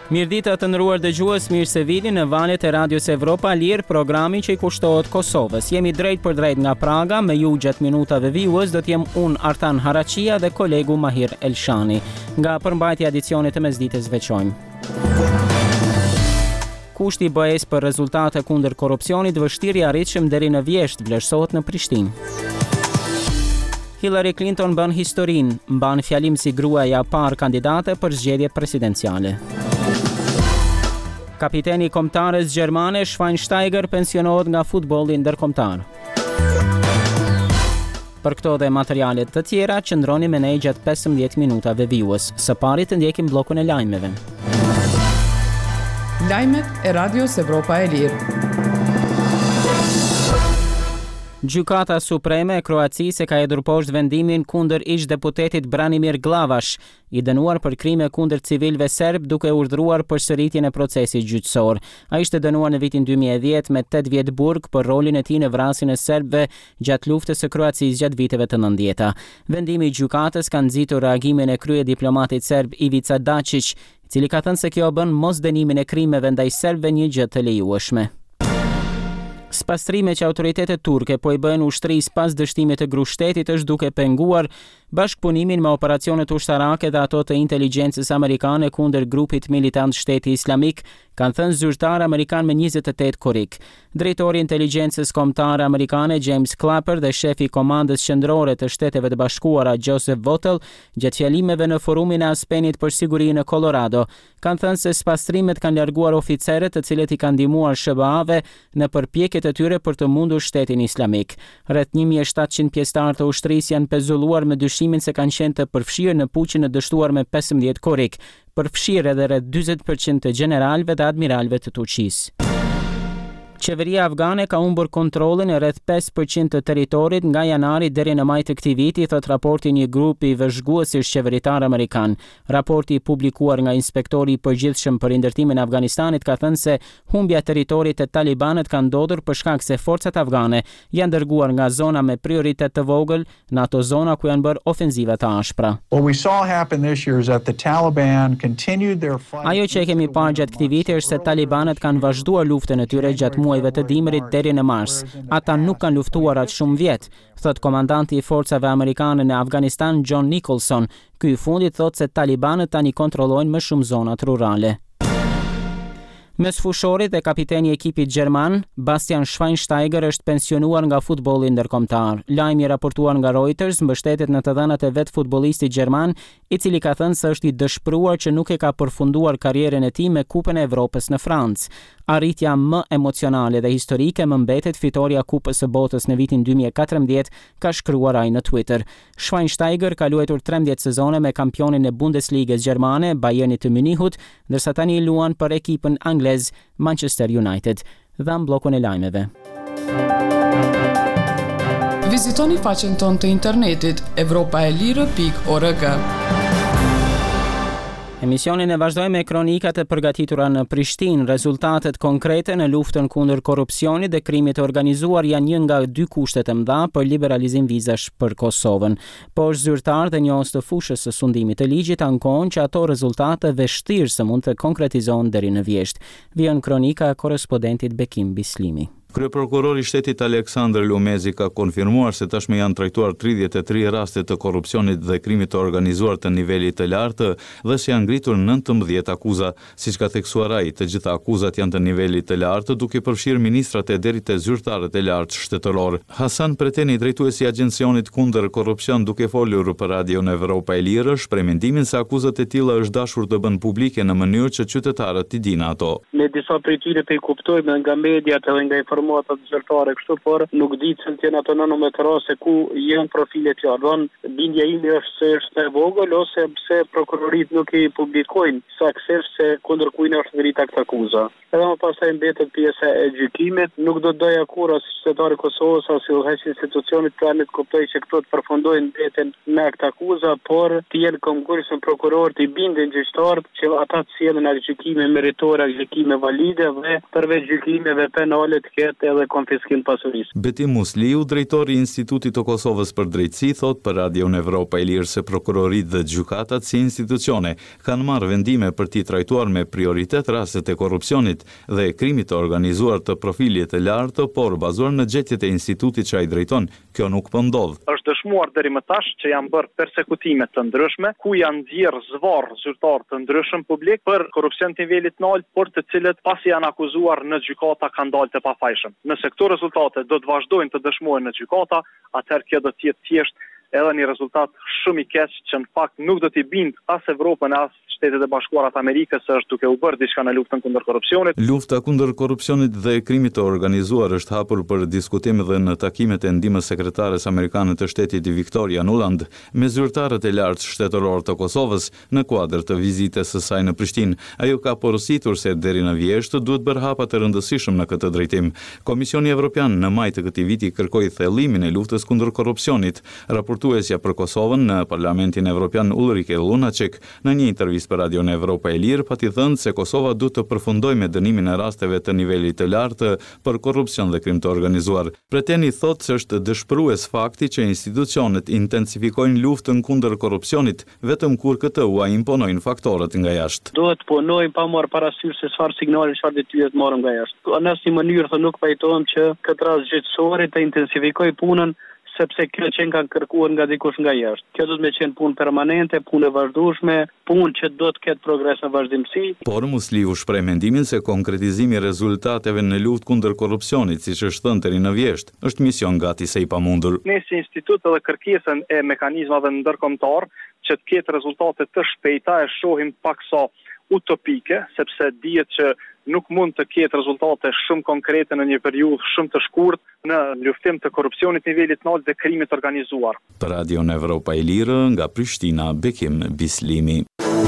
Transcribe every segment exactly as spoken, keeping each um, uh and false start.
Mirdita të nderuar dëgjues, mirë se vini në valët e Radios Evropa Lirë, programi që i kushtohet Kosovës. Jemi drejt për drejt nga Praga, me ju gjatë minutave vijues do t'jem unë Artan Harachia dhe kolegu Mahir Elshani. Nga përmbajtja e edicionit të mesdites veçojmë. Kushti B E S për rezultate kundër korrupsionit vështirë i arritshëm deri në vjesht vlerësohet në Prishtinë. Hillary Clinton bën historinë, mban fjalim si gruaja e parë kandidate për zgjedhjet presidenciale. Kapiteni i kombëtares gjermane Schweinsteiger pensionohet nga futbolli ndërkombëtar. Për këto dhe materialet të tjera, qëndroni me ne gjatë pesëmbëdhjetë minutave vijues. Së pari të ndjekim bllokun e lajmeve. Lajmet e Radios Evropa e Lirë. Gjykata Supreme e Kroacisë ka hedhur poshtë vendimin kundër ish-deputetit Branimir Glavash, i dënuar për krime kundër civilëve serb duke urdhëruar përsëritjen e procesit gjyqësor. Ai ishte dënuar në vitin dy mijë e dhjetë me tetë vjet burg për rolin e tij në vrasjen e serbëve gjatë luftës së Kroacisë gjatë viteve të nëntëdhjetë. Vendimi i gjykatës ka nxitur reagimin e krye diplomatit serb Ivica Dačić, i cili ka thënë se kjo bën mosdënimin e krimeve ndaj serbëve një gjë të lejueshme. Spastrime që autoritetet turke po i bëjnë ushtrisë pas dështimit të grushtetit është duke penguar bashkëpunimin me operacionet ushtarake dhe ato të inteligjencës amerikane kundër grupit militant Shteti Islamik, kanë thënë zyrtar amerikan me njëzet e tetë korrik. Drejtori i inteligjencës kombëtare amerikane James Clapper dhe shefi i komandës qendrore të Shteteve të Bashkuara Joseph Votel, gjatë fjalimeve në forumin e Aspenit për siguri në Colorado, kanë thënë se spastrimet kanë larguar oficerët të cilët i kanë ndihmuar S B A-ve në përpjekjet e tyre për të mundur Shtetin Islamik. Rreth një mijë e shtatëqind pjesëtar të ushtrisë janë pezulluar me dyshimin se kanë qenë të përfshirë në puqin e dështuar me pesëmbëdhjetë korrik, përfshirë edhe rreth dyzet përqind të gjeneralëve dhe admiralëve të Turqisë. Qeveria afgane ka humbur kontrollin e rreth pesë përqind të territorit nga janari deri në maj të këtij viti, thot raporti një grupi vëzhguesish qeveritar amerikan. Raporti i publikuar nga inspektori i përgjithshëm për ndërtimin e Afganistanit ka thënë se humbja e territorit të talibanët ka ndodhur për shkak se forcat afgane janë dërguar nga zona me prioritet të vogël në ato zona ku janë bërë ofenziva të ashpra. Ajo që e kemi parë gjatë këtij viti është se talibanët kanë vazhduar luftën e tyre gjatë muajve të dimrit deri në mars. Ata nuk kanë luftuar atë shumë vjet, thot komandanti i forcave amerikane në Afganistan John Nicholson. Ky i fundit thot se talibanët tani kontrollojnë më shumë zonat rurale. Mes fushorit dhe kapiteni i ekipit gjerman, Bastian Schweinsteiger është pensionuar nga futbolli ndërkombëtar. Lajmi i raportuar nga Reuters mbështetet në të dhënat e vet futbollistit gjerman, i cili ka thënë se është i dëshpëruar që nuk e ka përfunduar karrierën e tij me Kupën e Evropës në Francë. Arritja më emocionale dhe historike më mbetet fitoria Kupës së Botës në vitin dy mijë e katërmbëdhjetë, ka shkruar ai në Twitter. Schweinsteiger ka luajtur trembëdhjetë sezone me kampionin e Bundesligës gjermane, Bayernit të Munichut, ndërsa tani luan për ekipën anglez Manchester United. Dham bllokun e lajmeve. Vizitoni faqen tonë të internetit evropaelire pikë org. Emisionin e vazhdojmë me kronikat e përgatitura në Prishtinë. Rezultatet konkrete në luftën kundër korrupsionit dhe krimit të organizuar janë një nga dy kushtet e mëdha për liberalizim vizash për Kosovën. Por zyrtar dhe njohës të fushës së sundimit të ligjit ankohen që ato rezultate vështirë se mund të konkretizohen deri në vjesht. Vjen kronika e korrespondentit Bekim Bislimi. Kryeprokurori i shtetit Aleksandr Lumezi ka konfirmuar se tashmë janë trajtuar tridhjetë e tre raste të korrupsionit dhe krimit të organizuar të nivelit të lartë dhe se janë ngritur nëntëmbëdhjetë akuza. Siç ka theksuar ai, të gjitha akuzat janë të nivelit të lartë, duke përfshirë ministrat e deri te zyrtarët e lartë shtetëror. Hasan Preteni, drejtuesi i agjencionit kundër korrupsion, duke folur për Radion Evropa e Lirë, shpreh mendimin se akuzat e tilla është dashur të bën publike në mënyrë që qytetarët të dinë ato. Ne disa prej tyre pe kuptojmë nga mediat edhe nga informata zyrtare kështu, por nuk di se janë ato nënëmbëdhjetë raste ku janë profile të qarta. Bindja ime është se është e vogël ose pse prokurorit nuk i publikojnë saktësisht se kundër kujt është ngritur këtë akuzë. Edhe më pastaj mbetet pjesa e gjykimit, nuk do të doja kur as qytetari i Kosovës as udhëheqësi i institucionit planet kuptoj se këto të përfundojnë mbeten me këtë akuzë, por të jenë konkursi në prokuror të bindën gjyqtarët që ata të sjellin atë gjykime meritore, gjykime valide dhe përveç gjykimeve penale të kenë shkatërrimit edhe konfiskim pasurisë. Betim Musliu, drejtori i Institutit të Kosovës për Drejtësi, thot për Radion Evropa e Lirë se prokuroritë dhe gjykatat si institucione kanë marrë vendime për t'i trajtuar me prioritet rastet e korrupsionit dhe krimit të organizuar të profilit të lartë, por bazuar në gjetjet e institutit që ai drejton, kjo nuk po ndodh. Është dëshmuar deri më tash që janë bërë persekutime të ndryshme, ku janë nxjerrë zvarr zyrtar të ndryshëm publik për korrupsion të nivelit të lartë, por të cilët pasi janë akuzuar në gjykata kanë dalë të pafajshëm. Nëse këto rezultate do të vazhdojnë të dëshmohen në gjykata, atëherë kjo do të jetë thjesht edhe një rezultat shumë i keq që në fakt nuk do t'i bind as Evropën as Shtetet e Bashkuara të Amerikës se është duke u bërë diçka në luftën kundër korrupsionit. Lufta kundër korrupsionit dhe krimit të organizuar është hapur për diskutim dhe në takimet e ndihmës sekretares amerikane të shtetit Victoria Nuland me zyrtarët e lartë shtetëror të Kosovës në kuadër të vizitës së saj në Prishtinë. Ajo ka porositur se deri në vjeshtë duhet bërë hapa të rëndësishëm në këtë drejtim. Komisioni Evropian në maj të këtij viti kërkoi thellimin e luftës kundër korrupsionit. Raportuesja për Kosovën në Parlamentin Evropian Ulrike Lunacek në një intervistë për Radion Evropa e Lirë pati thënë se Kosova duhet të përfundojë me dënimin e rasteve të nivelit të lartë për korrupsion dhe krim të organizuar. Preteni thotë se është dëshpërues fakti që institucionet intensifikojnë luftën kundër korrupsionit vetëm kur këtë ua imponojnë faktorët nga jashtë. Duhet punojmë pa marrë parasysh se çfarë signale, çfarë detyre të marrim nga jashtë. Në asnjë mënyrë të nuk pajtohem që këtë rast gjyqësori të intensifikojë punën sepse kjo që kanë kërkuar nga dikush nga jashtë. Kjo do të më qenë punë permanente, punë e vazhdueshme, punë që do të ketë progres në vazhdimsi. Por Musliu shpreh mendimin se konkretizimi i rezultateve në luftë kundër korrupsionit, siç është thënë deri në vjesht, është mision gati se i pamundur. Ne si institut edhe kërkesën e mekanizmave ndërkombëtar që të ketë rezultate të shpejta e shohim paksa utopike, sepse dihet që nuk mund të ketë rezultate shumë konkrete në një periudhë shumë të shkurtë në luftim të korrupsionit nivelit të lartë dhe krimit organizuar. Për Radion Evropa e Lirë nga Prishtina, Bekim Bislimi.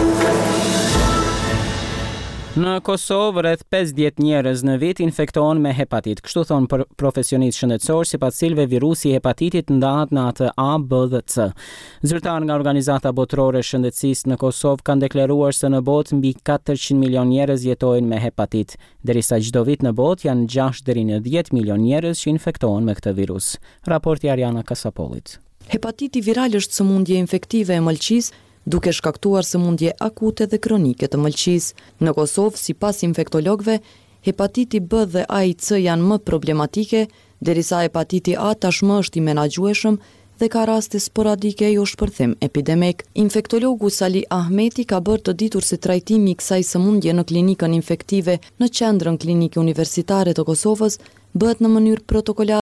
Në Kosovë, rreth pesëdhjetë njerëz në vit infektohen me hepatit. Kështu thon profesionistë shëndetësor, sipas cilëve virusi i hepatitit ndahet në atë A, B dhe C. Zyrtar nga Organizata Botërore e Shëndetësisë në Kosovë kanë deklaruar se në botë mbi katërqind milion njerëz jetojnë me hepatit, derisa çdo vit në botë janë gjashtë deri në dhjetë milion njerëz që infektohen me këtë virus. Raporti Ariana Kasapolit. Hepatiti viral është sëmundje infektive e mëlçisë, duke shkaktuar sëmundje akute dhe kronike të mëlçisë. Në Kosovë, sipas infektologëve, hepatiti B dhe A I C janë më problematike, derisa hepatiti A tashmë është i menaxhueshëm dhe ka raste sporadike jo shpërthim epidemik. Infektologu Sali Ahmeti ka bërë të ditur se trajtimi i kësaj sëmundje në klinikën infektive në Qendrën Klinike Universitare të Kosovës bëhet në mënyrë protokolare